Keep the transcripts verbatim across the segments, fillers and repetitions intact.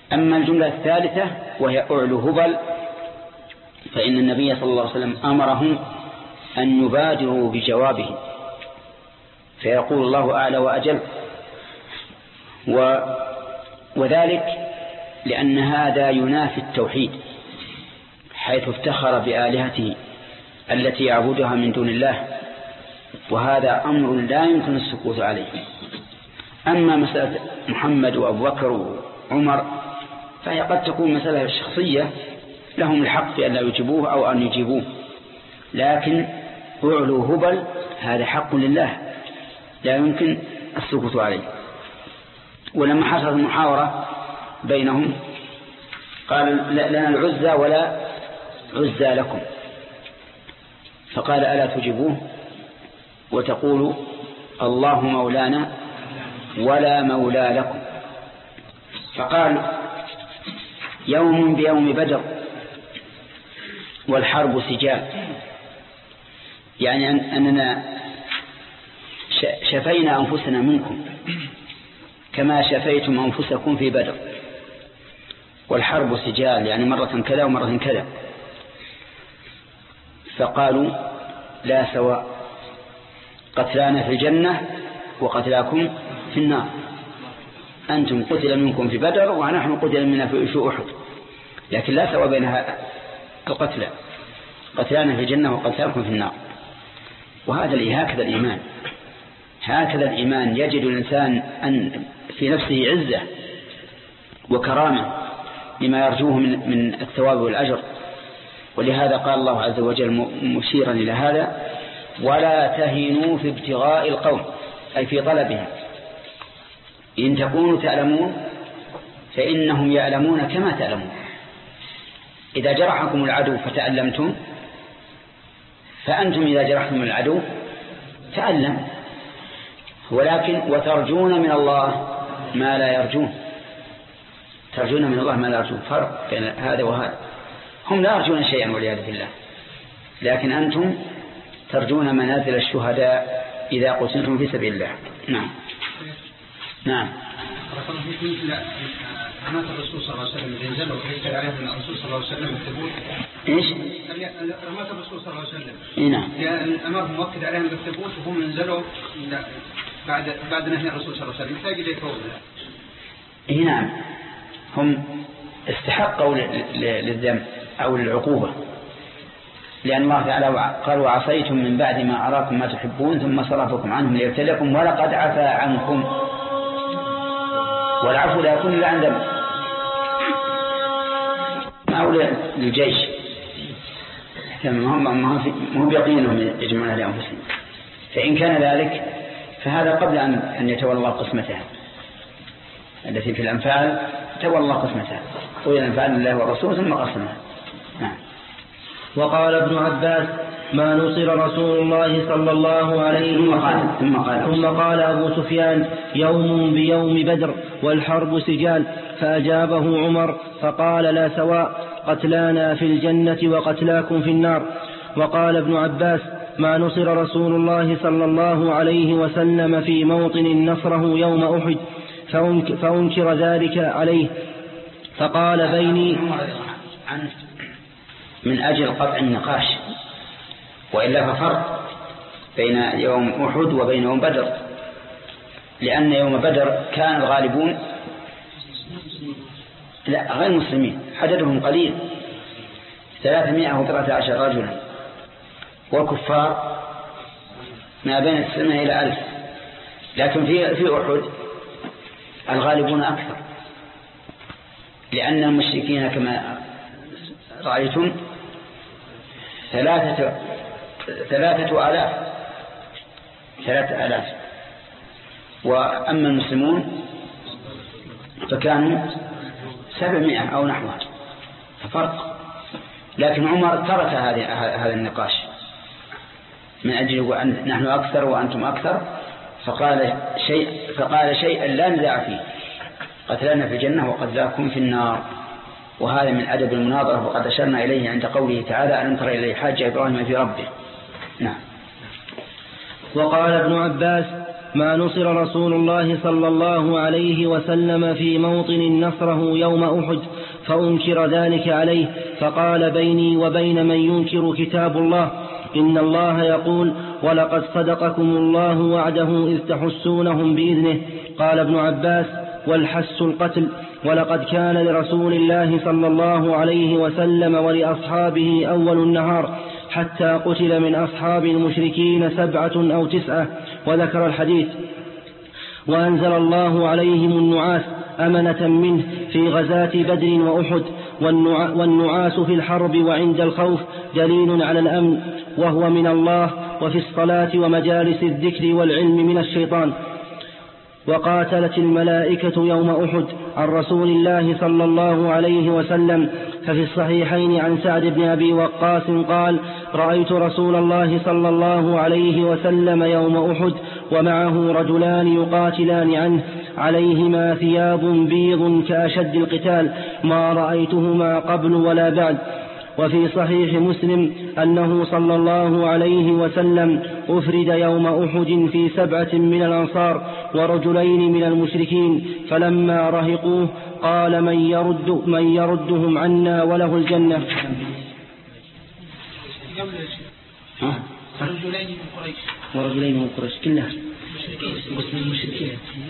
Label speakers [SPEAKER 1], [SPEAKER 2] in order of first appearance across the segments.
[SPEAKER 1] أما الجملة الثالثة وهي أعلو هبل فإن النبي صلى الله عليه وسلم أمرهم أن يبادروا بجوابه، فيقول الله أعلى وأجل، و وذلك لأن هذا ينافي التوحيد، حيث افتخر بآلهته التي يعبدها من دون الله، وهذا أمر لا يمكن السكوت عليه. أما مسألة محمد وأبو بكر وعمر فهي قد تكون مسألة شخصية لهم الحق في أن لا يجيبوه أو أن يجيبوه، لكن أعلو هبل هذا حق لله لا يمكن السكوت عليه. ولما حصلت المحاورة بينهم قال لنا العزى ولا عزى لكم، فقال ألا تجيبوه وتقولوا الله مولانا ولا مولى لكم. فقال يوم بيوم بدر والحرب سجال، يعني أننا شفينا أنفسنا منكم كما شفيتم أنفسكم في بدر، والحرب سجال يعني مرة كذا ومرة كذا. فقالوا لا سواء، قتلانا في الجنة وقتلاكم في النار، أنتم قتل منكم في بدر ونحن قتل منا في أحد، لكن لا سواء بين القتلى، قتلانا في الجنة وقتلاكم في النار. وهذا هكذا الإيمان، هكذا الإيمان يجد الإنسان أن في نفسه عزة وكرامة لما يرجوه من من الثواب والأجر. ولهذا قال الله عز وجل مشيرا إلى هذا ولا تهنوا في ابتغاء القوم، أي في طلبهم، إن تكونوا تعلمون فإنهم يعلمون كما تعلمون. إذا جرحكم العدو فتألمتم فأنتم إذا جرحتم العدو تألم، ولكن وترجون من الله ما لا يرجون، ترجون من الله ما لا يرجون، فرق بين هذا وهذا. هم لا يرجون شيئا والعياذ بالله، لكن أنتم ترجون منازل الشهداء إذا قتلتم في سبيل الله. نعم نعم.
[SPEAKER 2] أمات الرسول صلى الله عليه وسلم ينزل ويكتب عليه من الرسول صلى الله عليه وسلم بالثبوت.
[SPEAKER 1] إيش؟
[SPEAKER 2] أمات الرسول صلى الله عليه وسلم.
[SPEAKER 1] إيه نعم.
[SPEAKER 2] أمرهم مؤكد عليهم بالثبوت وهم ينزلوا بعد بعد نهي الرسول صلى الله عليه وسلم يحتاج إلى فوز.
[SPEAKER 1] إيه نعم. هم استحقوا للذنب أو للعقوبة، لأن الله تعالى قال وعصيتم من بعد ما أراكم ما تحبون ثم صرفكم عنهم ليبتليكم ولقد عفى عنكم، والعفو لا يكون إلا عن ذنب أو للجيش، ما هم يقينهم يجمعون لأنفسهم. فإن كان ذلك فهذا قبل أن يتولى الله قسمتها التي في الأنفال، تولى الله قسمتها قول الأنفال لله والرسول ثم قسمها. نعم.
[SPEAKER 3] وقال ابن عباس ما نصر رسول الله صلى الله عليه وسلم.
[SPEAKER 1] ثم قال,
[SPEAKER 3] ثم قال أبو سفيان يوم بيوم بدر والحرب سجال، فأجابه عمر فقال لا سواء، قتلانا في الجنة وقتلاكم في النار. وقال ابن عباس ما نصر رسول الله صلى الله عليه وسلم في موطن نصره يوم أحد فأنكر ذلك عليه فقال بيني
[SPEAKER 1] من أجل قطع النقاش، وإلا ففرق بين يوم أحد وبين يوم بدر، لأن يوم بدر كان الغالبون لا غير مسلمين، عددهم قليل ثلاثمائة وثلاثة عشر رجلا، والكفار ما بين السنة إلى ألف. لكن في في أحد الغالبون أكثر، لأن المشركين كما رأيتم ثلاثة ثلاثة آلاف ثلاثة آلاف، وأما المسلمون فكانوا سبعمائة أو نحوها، ففرق. لكن عمر ترك هذا النقاش من أجل أن نحن أكثر وأنتم أكثر، فقال شيء فقال شيئا لا نزاع فيه، قتلنا في الجنة وقتلاكم في النار. وهذا من أدب المناظرة، وقد أشرنا إليه عند قوله تعالى ألم تر إليه حاج إبراهيم في ربه. نعم.
[SPEAKER 3] وقال ابن عباس ما نصر رسول الله صلى الله عليه وسلم في موطن نصره يوم أحد فأنكر ذلك عليه، فقال بيني وبين من ينكر كتاب الله، إن الله يقول ولقد صدقكم الله وعده إذ تحسونهم بإذنه. قال ابن عباس والحس القتل، ولقد كان لرسول الله صلى الله عليه وسلم ولأصحابه أول النهار حتى قتل من أصحاب المشركين سبعة أو تسعة، وذكر الحديث. وأنزل الله عليهم النعاس أمنة منه في غزاة بدر وأحد، والنعاس في الحرب وعند الخوف دليل على الأمن، وهو من الله، وفي الصلاة ومجالس الذكر والعلم من الشيطان. وقاتلت الملائكة يوم أحد عن رسول الله صلى الله عليه وسلم، ففي الصحيحين عن سعد بن أبي وقاص قال: رأيت رسول الله صلى الله عليه وسلم يوم أحد ومعه رجلان يقاتلان عنه عليهما ثياب بيض كأشد القتال، ما رأيتهما قبل ولا بعد. وفي صحيح مسلم أنه صلى الله عليه وسلم أفرد يوم أحد في سبعة من الأنصار ورجلين من المشركين، فلما رهقوه قال: من, يرد من يردهم عنا وله الجنة.
[SPEAKER 2] ورجلين من قريش
[SPEAKER 3] ورجلين من قريش كلها المشركين.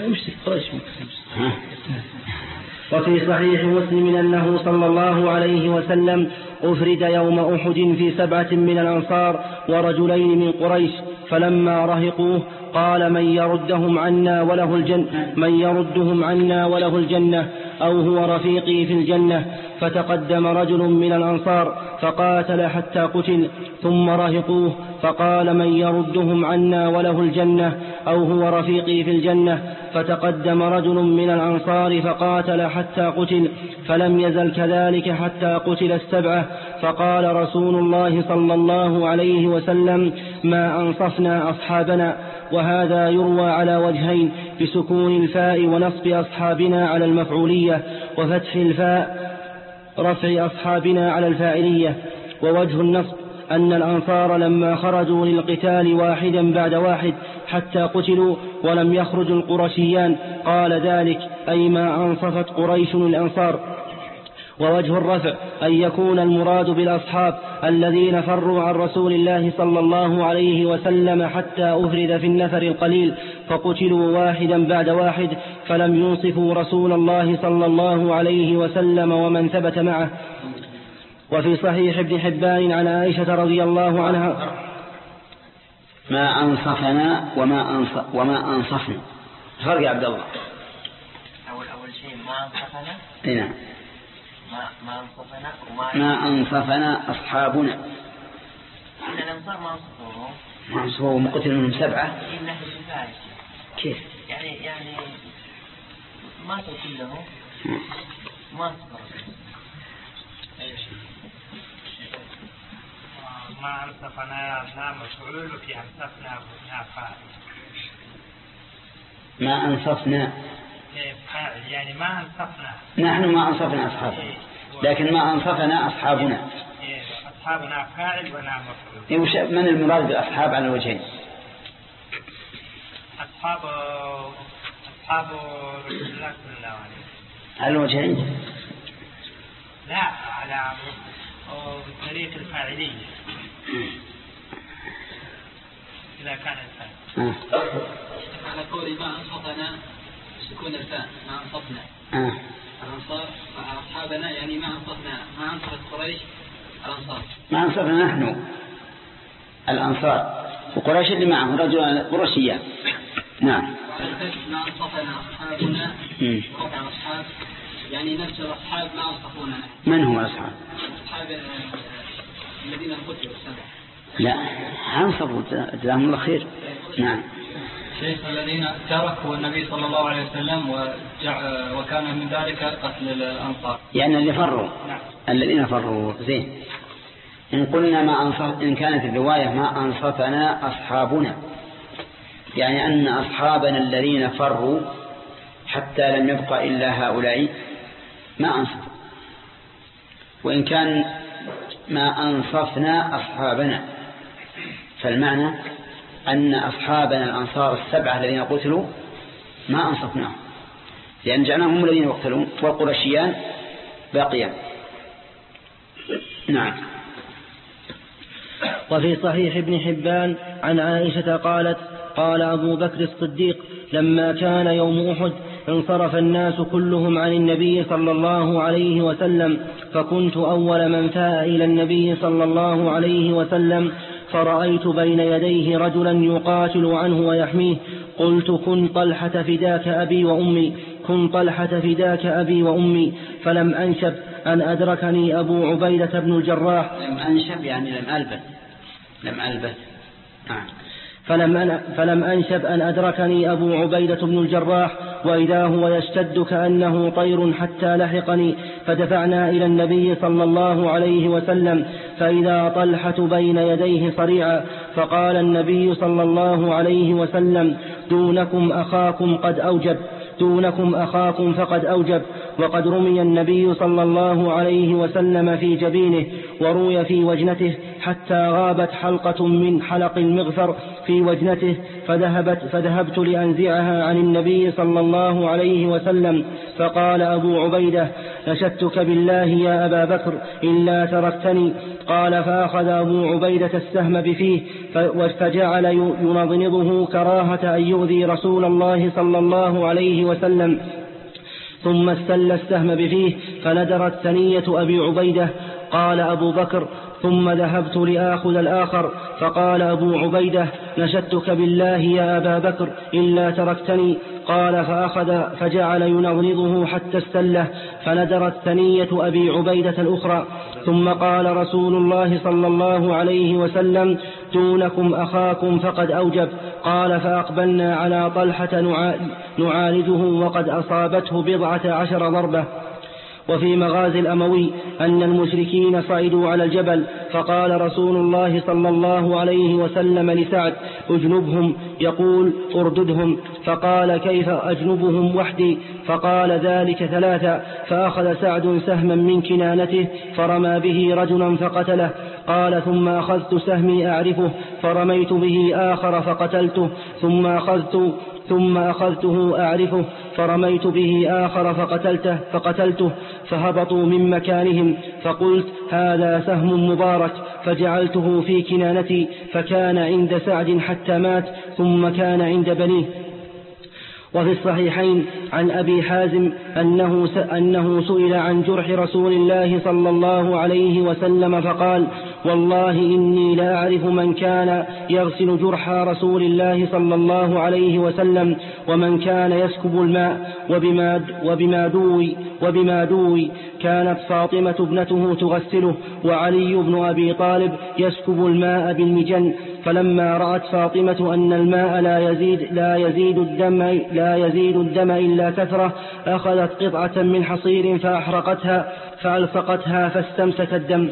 [SPEAKER 3] وفي صحيح مسلم أنه صلى الله عليه وسلم أفرد يوم أحد في سبعة من الأنصار ورجلين من قريش، فلما رهقوه قال: من يردهم عنا وله الجنة من يردهم عنا وله الجنة أو هو رفيقي في الجنة. فتقدم رجل من الأنصار فقاتل حتى قتل، ثم رهقوه فقال: من يردهم عنا وله الجنة أو هو رفيقي في الجنة. فتقدم رجل من الأنصار فقاتل حتى قتل، فلم يزل كذلك حتى قتل السبعة. فقال رسول الله صلى الله عليه وسلم: ما أنصفنا أصحابنا. وهذا يروى على وجهين: بسكون الفاء ونصب أصحابنا على المفعولية، وفتح الفاء رفع أصحابنا على الفاعلية. ووجه النصب أن الأنصار لما خرجوا للقتال واحدا بعد واحد حتى قتلوا ولم يخرج القرشيان قال ذلك، أي ما أنصفت قريش الأنصار. ووجه الرفع أن يكون المراد بالأصحاب الذين فروا عن رسول الله صلى الله عليه وسلم حتى أفرد في النفر القليل فقتلوا واحدا بعد واحد، فلم ينصفوا رسول الله صلى الله عليه وسلم ومن ثبت معه. وفي صحيح ابن حبان عن عائشة رضي الله عنها:
[SPEAKER 1] ما أنصفنا وما أنصف وما أنصفنا. فرق يا عبد الله.
[SPEAKER 4] أول أول شيء ما أنصفنا.
[SPEAKER 1] إيه نعم.
[SPEAKER 4] ما ما أنصفنا وما
[SPEAKER 1] ما أنصفنا أصحابنا.
[SPEAKER 4] إن الأنصار ما أنصفوهم.
[SPEAKER 1] ما أنصفوهم قتل منهم سبعة.
[SPEAKER 4] إن نحن الفارس.
[SPEAKER 1] كيف؟
[SPEAKER 4] يعني يعني ماتوا كلهم. ما صبروا.
[SPEAKER 5] ما أنصفنا أبناء مفعول في أنصفنا أبناء فاعل.
[SPEAKER 1] ما أنصفنا
[SPEAKER 5] فاعل يعني ما أنصفنا.
[SPEAKER 1] نحن ما أنصفنا أصحابنا، لكن ما أنصفنا أصحابنا.
[SPEAKER 5] أصحابنا فاعل ونعم مفعول.
[SPEAKER 1] من المراد بالأصحاب على الوجهين؟
[SPEAKER 5] أصحاب أصحاب رسول الله صلى الله عليه وسلم.
[SPEAKER 1] على الوجهين؟
[SPEAKER 5] لا، على بطريق الفاعلية إذا كان الفاعل.
[SPEAKER 1] آه.
[SPEAKER 2] على قول ما أنصفنا سكون الفاء ما أنصفنا.
[SPEAKER 1] آه.
[SPEAKER 2] الأنصار مع أصحابنا يعني ما أنصفنا ما أنصفت قريش الأنصار.
[SPEAKER 1] ما أنصفنا نحن الأنصار وقريش اللي معهم رجل قرشيان. نعم.
[SPEAKER 2] ما أنصفنا أصحابنا رفع الأصحاب يعني نفس الأصحاب ما أنصفونا.
[SPEAKER 1] من هم الأصحاب؟
[SPEAKER 2] أصحاب الذين قتلوا السبع.
[SPEAKER 1] لا أنصفوا جزاهم الله خير. نعم.
[SPEAKER 2] شيخ الذين تركوا النبي صلى الله عليه وسلم وكان من ذلك قتل الأنصار.
[SPEAKER 1] يعني اللي فروا.
[SPEAKER 2] نعم.
[SPEAKER 1] الذين فروا. زين. إن قلنا ما أنصف إن كانت الرواية ما أنصفنا أصحابنا يعني أن أصحابنا الذين فروا حتى لم يبقى إلا هؤلاء ما أنصفوا. وإن كان ما أنصفنا أصحابنا فالمعنى أن أصحابنا الأنصار السبعة الذين قتلوا ما أنصفناهم، لأن جعلناهم هم الذين يقتلون والقرشيان باقيان. نعم.
[SPEAKER 3] وفي صحيح ابن حبان عن عائشة قالت: قال أبو بكر الصديق: لما كان يوم أحد انصرف الناس كلهم عن النبي صلى الله عليه وسلم، فكنت أول من فاء إلى النبي صلى الله عليه وسلم، فرأيت بين يديه رجلا يقاتل عنه ويحميه، قلت: كن طلحة فداك أبي وأمي، كن طلحة فداك أبي وأمي. فلم أنشب أن أدركني أبو عبيدة بن الجراح.
[SPEAKER 1] لم أنشب يعني لم ألبث لم ألبث نعم.
[SPEAKER 3] فلم, فلم أنشب أن أدركني أبو عبيدة بن الجراح وإذا هو يشتد كأنه طير حتى لحقني، فدفعنا إلى النبي صلى الله عليه وسلم، فإذا طلحة بين يديه صريعا، فقال النبي صلى الله عليه وسلم: دونكم أخاكم قد أوجب دونكم أخاكم فقد أوجب. وقد رمي النبي صلى الله عليه وسلم في جبينه وروي في وجنته حتى غابت حلقة من حلق المغفر في وجنته، فذهبت فذهبت لأنزعها عن النبي صلى الله عليه وسلم، فقال أبو عبيدة: نشدتك بالله يا أبا بكر إلا تركتني. قال: فأخذ أبو عبيدة السهم بفيه فجعل ينضنضه كراهة أن يؤذي رسول الله صلى الله عليه وسلم، ثم استل السهم بفيه فندرت ثنية أبي عبيدة. قال أبو بكر: ثم ذهبت لآخذ الآخر، فقال أبو عبيدة: نشدتك بالله يا أبا بكر إلا تركتني. قال: فأخذ فجعل ينضنضه حتى استله فندرت ثنية أبي عبيدة الأخرى. ثم قال رسول الله صلى الله عليه وسلم: دونكم أخاكم فقد أوجب. قال: فأقبلنا على طلحة نعالجه وقد أصابته بضعة عشر ضربة. وفي مغازي الأموي أن المشركين صعدوا على الجبل، فقال رسول الله صلى الله عليه وسلم لسعد: اجنبهم، يقول: ارددهم. فقال: كيف أجنبهم وحدي؟ فقال: ذلك ثلاثة. فأخذ سعد سهما من كنانته فرمى به رجلا فقتله. قال: ثم أخذت سهمي أعرفه فرميت به آخر فقتلته، ثم أخذت ثم أخذته أعرفه فرميت به آخر فقتلته, فقتلته فهبطوا من مكانهم، فقلت: هذا سهم مبارك، فجعلته في كنانتي، فكان عند سعد حتى مات، ثم كان عند بنيه. وفي الصحيحين عن أبي حازم أنه, أنه سئل عن جرح رسول الله صلى الله عليه وسلم فقال: والله إني لا أعرف من كان يغسل جرح رسول الله صلى الله عليه وسلم ومن كان يسكب الماء. وبما, وبما, دوي وبما دوي كانت فاطمة ابنته تغسله، وعلي بن أبي طالب يسكب الماء بالمجن. فلما رأت فاطمة أن الماء لا يزيد, لا يزيد الدم لا يزيد الدم إلا كثرة، أخذت قطعة من حصير فأحرقتها فألصقتها فاستمسك الدم.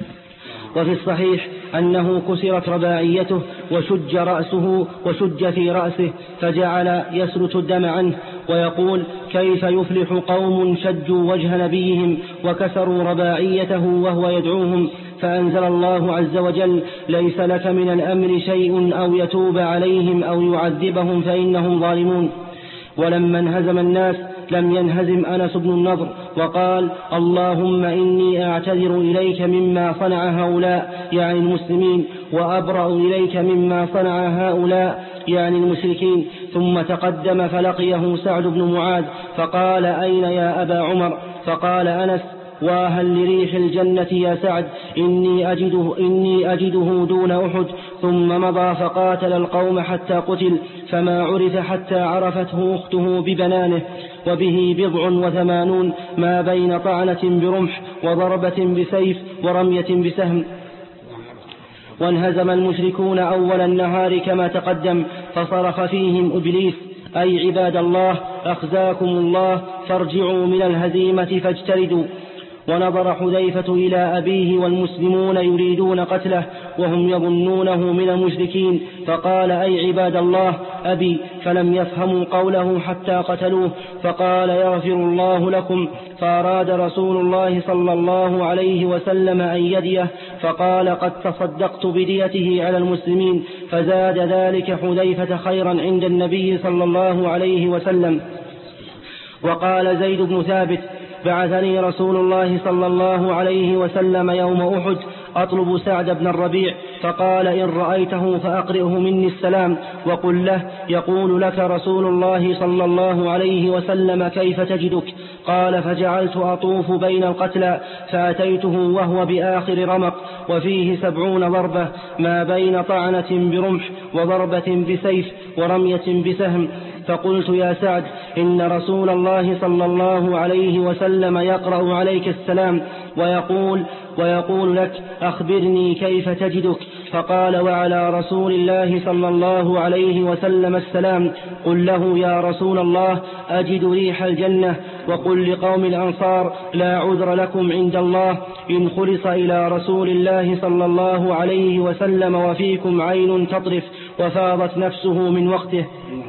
[SPEAKER 3] وفي الصحيح أنه كسرت رباعيته وشج رأسه وشج في رأسه، فجعل يسرت الدم عنه ويقول: كيف يفلح قوم شجوا وجه نبيهم وكسروا رباعيته وهو يدعوهم؟ فأنزل الله عز وجل: ليس لك من الأمر شيء أو يتوب عليهم أو يعذبهم فإنهم ظالمون. ولما انهزم الناس لم ينهزم أنس بن النضر وقال: اللهم إني أعتذر إليك مما صنع هؤلاء يعني المسلمين، وأبرأ إليك مما صنع هؤلاء يعني المشركين. ثم تقدم فلقيه سعد بن معاذ فقال: أين يا أبا عمر؟ فقال أنس: وهل لريح الجنة يا سعد، إني أجده, إني أجده دون أحد. ثم مضى فقاتل القوم حتى قتل، فما عرف حتى عرفته أخته ببنانه، وبه بضع وثمانون، ما بين طعنة برمح وضربة بسيف ورمية بسهم. وانهزم المشركون أول النهار كما تقدم، فصرخ فيهم إبليس: أي عباد الله، أخزاكم الله، فارجعوا من الهزيمة فاجتردوا. ونظر حذيفة إلى أبيه والمسلمون يريدون قتله وهم يظنونه من المشركين، فقال: أي عباد الله، أبي، فلم يفهموا قوله حتى قتلوه، فقال: يغفر الله لكم. فأراد رسول الله صلى الله عليه وسلم أن يديه، فقال: قد تصدقت بديته على المسلمين. فزاد ذلك حذيفة خيرا عند النبي صلى الله عليه وسلم. وقال زيد بن ثابت: بعثني رسول الله صلى الله عليه وسلم يوم أحد أطلب سعد بن الربيع، فقال: إن رأيته فأقرئه مني السلام وقل له: يقول لك رسول الله صلى الله عليه وسلم كيف تجدك؟ قال: فجعلت أطوف بين القتلى فأتيته وهو بآخر رمق وفيه سبعون ضربة ما بين طعنة برمح وضربة بسيف ورمية بسهم، فقلت: يا سعد، إن رسول الله صلى الله عليه وسلم يقرأ عليك السلام ويقول, ويقول لك: أخبرني كيف تجدك؟ فقال: وعلى رسول الله صلى الله عليه وسلم السلام. قل له: يا رسول الله، أجد ريح الجنة. وقل لقوم الأنصار: لا عذر لكم عند الله إن خلص إلى رسول الله صلى الله عليه وسلم وفيكم عين تطرف وفاضت نفسه من وقته.